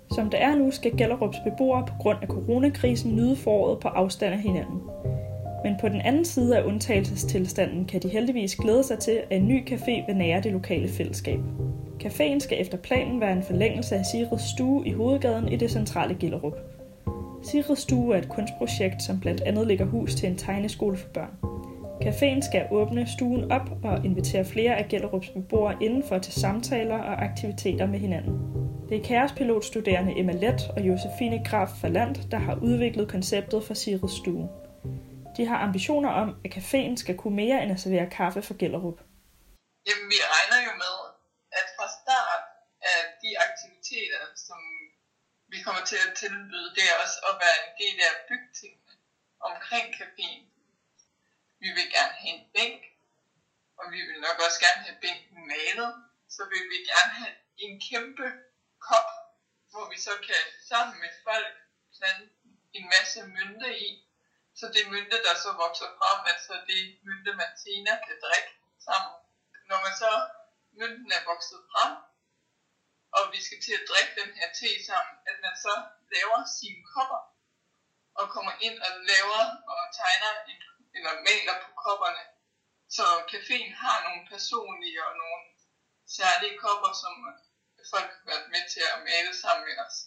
Som det er nu, skal Gellerups beboere på grund af coronakrisen nyde foråret på afstand af hinanden. Men på den anden side af undtagelsestilstanden kan de heldigvis glæde sig til, at en ny café vil nære det lokale fællesskab. Caféen skal efter planen være en forlængelse af Sigrids Stue i hovedgaden i det centrale Gellerup. Sigrids Stue er et kunstprojekt, som blandt andet lægger hus til en tegneskole for børn. Caféen skal åbne stuen op og invitere flere af Gellerups beboere indenfor til samtaler og aktiviteter med hinanden. Det er kaospilotstuderende Emma Let og Josefine Graf Fallant, der har udviklet konceptet for Sigrids Stue. De har ambitioner om, at caféen skal kunne mere end at servere kaffe for Gellerup. Jamen, vi regner jo med, at fra start af de aktiviteter, som vi kommer til at tilbyde, det er også at være en del af bygtingene omkring caféen. Vi vil gerne have en bænk, og vi vil nok også gerne have bænken malet. Så vil vi gerne have en kæmpe kop, hvor vi så kan sammen med folk plante en masse mynte i. Så det mynte, der så vokser frem, altså det mynte, man senere kan drikke sammen. Når man så mynten er vokset frem, og vi skal til at drikke den her te sammen, at man så laver sine kopper, og kommer ind og laver og tegner eller maler på kopperne. Så caféen har nogle personlige og nogle særlige kopper, som folk har været med til at male sammen med os.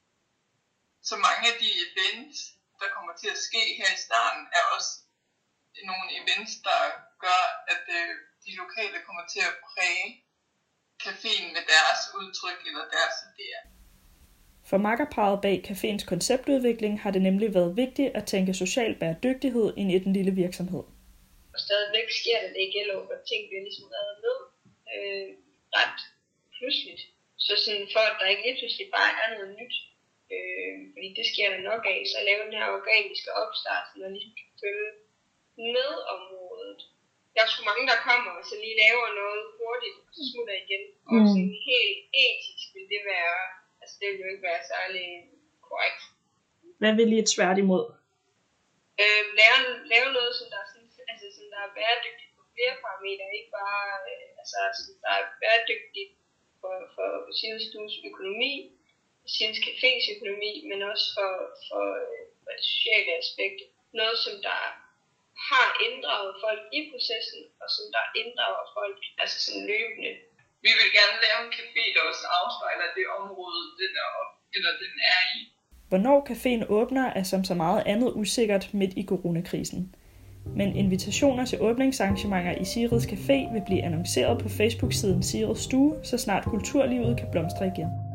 Så mange af de events, der kommer til at ske her i starten, er også nogle events, der gør, at de lokale kommer til at præge caféen med deres udtryk eller deres idéer. For makkerparret bag caféens konceptudvikling har det nemlig været vigtigt at tænke social bæredygtighed ind i den lille virksomhed. Og stadigvæk sker det i Gellerup, og ting bliver ligesom reddet ned ret pludseligt. Så sådan for at der ikke lige pludselig bare er noget nyt, fordi det sker der nok af, så lave den her organiske opstart, så der ligesom kan følge med området. Der er sgu mange, der kommer og så lige laver noget hurtigt, og så smutter igen. Og sådan helt etisk vil det være, altså det vil jo ikke være særlig korrekt. Hvad vil I et svært imod? Lave noget, som der er, som der er bæredygtigt på flere parametre, ikke bare som der er bæredygtigt for Sigrids Stues økonomi, Sigrids Cafés økonomi, men også for det sociale aspekt. Noget, som der har inddraget folk i processen, og som der inddrager folk sådan løbende. Vi vil gerne lave en café, der også afspejler det område, den er i. Hvornår caféen åbner er som så meget andet usikkert midt i coronakrisen. Men invitationer til åbningsarrangementer i Sigrids Café vil blive annonceret på Facebook-siden Sigrids Stue, så snart kulturlivet kan blomstre igen.